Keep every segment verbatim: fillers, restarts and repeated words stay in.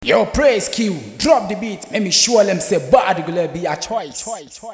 Yo, praise Q, drop the beat, make me sure them say body gonna be a choice.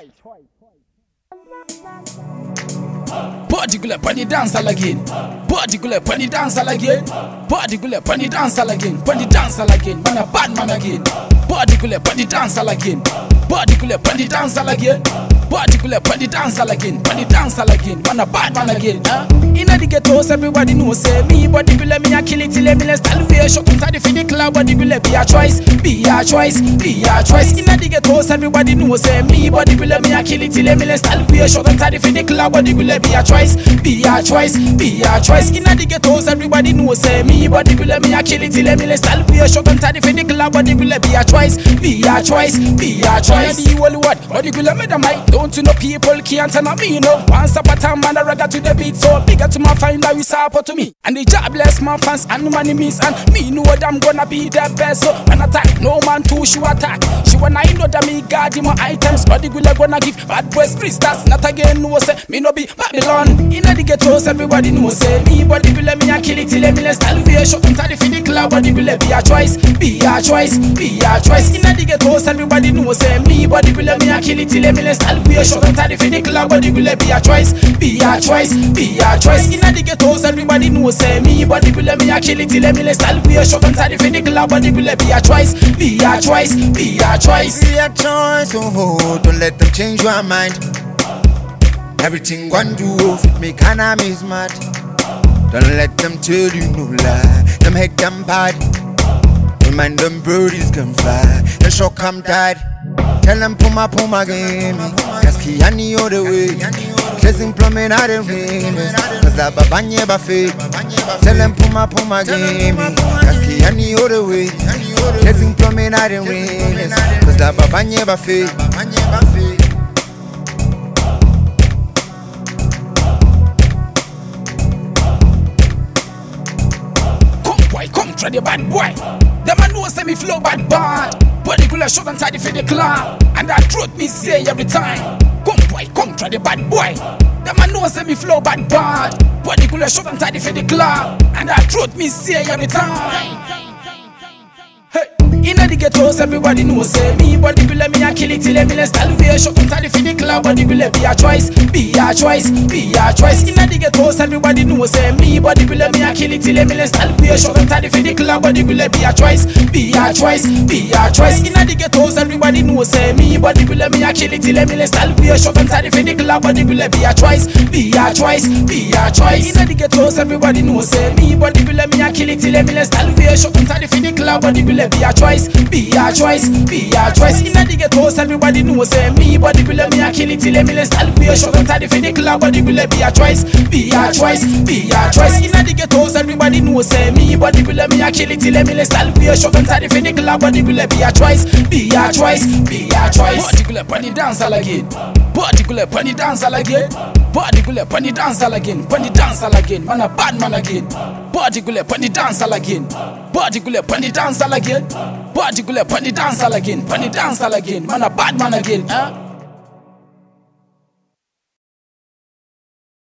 Body gonna pon the dance all again. Body gonna pon the dance all again. Body gonna pon the dance all again. Pon the dance all again. Man a bad man again. Body gonna pon the dance all again. Body gonna pon the dance all again. Body gonna pon the dance all again. Pon the dance all again. Man a bad man again. Huh? Inna the ghettos everybody know say me. Body gonna me a kill it till me let's style way. Shot into the finish club. Body gonna be a choice. Be a choice. Be a choice. Inna the ghettos everybody know say me. Body gonna me a kill it till me let's style way. Shot into the finish club. Body gonna be a choice. Be a choice, be a choice. Inna the ghettos, everybody know say me. Body will let me a kill it till me let's style we a shot on the finish club. Body will let be a choice, be a choice, be a choice. The whole what? Body will let me the mic. Don't you know people can't tell me no. Once upon a time, man, I ragga to the beat, so bigger to my find that we support to me. And the jobless my fans and money miss and me know what I'm gonna be the best. So when attack, no man too she attack. She wanna know that me guard my items. Body will gonna give bad boys free stars. Not again no say me no be Babylon. Inna the ghettos, everybody know say me. Body will let me a kill it till me let's style we a shot into the finish club. Body will let be a choice, be a choice, be a choice. Inna the ghettos, everybody know say me. Body will let me a kill it till me let's style we a shot into the finish club. Body will let be a choice, be a choice, be a choice. Inna the ghettos, everybody know say me. Body will let me a kill it till me let's style we a shot into the finish club. Body will let be a choice, be a choice, be a choice. Be a choice, oh, don't let them change your mind. Everything one do fit me kinda miss mad. Don't let them tell you no lie. Them head them bad. Remind them birdies can fly. The shock come died. Tell them puma puma game. Cause Kiani all the way. Chasing plumbing out the rain. Cause la babanye bafe. Tell them puma puma game. Cause Kiani all the way. Chasing plumbing out the rain. Cause la babanye bafe. Come try the bad boy. Them a know say me flow bad bad. Body gonna shot and tidy for the club. And that truth me say every time. Come boy, come try the bad boy. Them a know say me flow bad bad. Body gonna shot and tidy for the club. And that truth me say every time. Hey. Inna the ghettos, everybody know say me. Body will let me a kill it till me let's style we a shot on the finish club. Body will let be a choice, be a choice, be a choice. Inna the ghettos, everybody know say me. Body will let me a kill it till me let's style we a shot on the finish club. Body will let be a choice, be a choice, be a choice. Inna the ghettos, everybody know say me. Body will let me a kill it till me let's style we a shot on the finish club. Body will let be a choice, be a choice, be a choice. Inna the ghettos, everybody know say me. Body will let me a kill it till me let's style we a shot on the finish club. Body will let be a choice. Be a choice, be a choice. Inna the ghettos, everybody know say me. Body will let me a kill it till me let's style we a shot on the finish club. Body will let be a choice, be a choice, be a choice. Inna the ghettos, everybody know say me. Body will let me a kill it till me let's style we a shot on the finish club. Body will let be a choice, be a choice, be a choice. Body will let pon the dance all again. Body will let pon the dance all again. Body will let pon the dance all again. Pon the dance all again. Man a bad man again. Body will let pon the dance all again. Body will let pon the dance all again. Body will let pon the dance all again. Pon the dance all again. Man a bad man again. Huh?